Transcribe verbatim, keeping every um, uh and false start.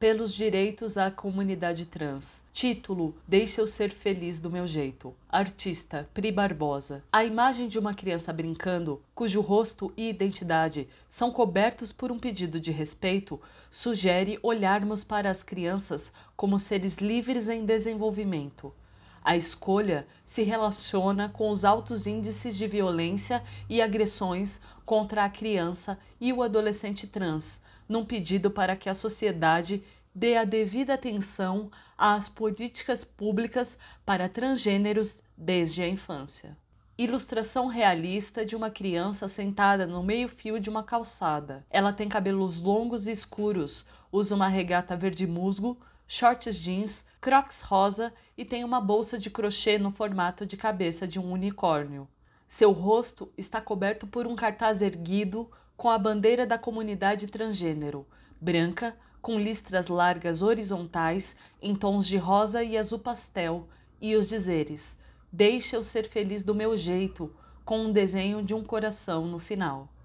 pelos direitos à comunidade trans. Título: Deixa eu ser feliz do meu jeito. Artista: Pri Barbosa. A imagem de uma criança brincando, cujo rosto e identidade são cobertos por um pedido de respeito, sugere olharmos para as crianças como seres livres em desenvolvimento. A escolha se relaciona com os altos índices de violência e agressões contra a criança e o adolescente trans, num pedido para que a sociedade dê a devida atenção às políticas públicas para transgêneros desde a infância. Ilustração realista de uma criança sentada no meio-fio de uma calçada. Ela tem cabelos longos e escuros, usa uma regata verde musgo, shorts jeans, crocs rosa e tem uma bolsa de crochê no formato de cabeça de um unicórnio. Seu rosto está coberto por um cartaz erguido com a bandeira da comunidade transgênero, branca, com listras largas horizontais em tons de rosa e azul pastel, e os dizeres: Deixa eu ser feliz do meu jeito, com um desenho de um coração no final.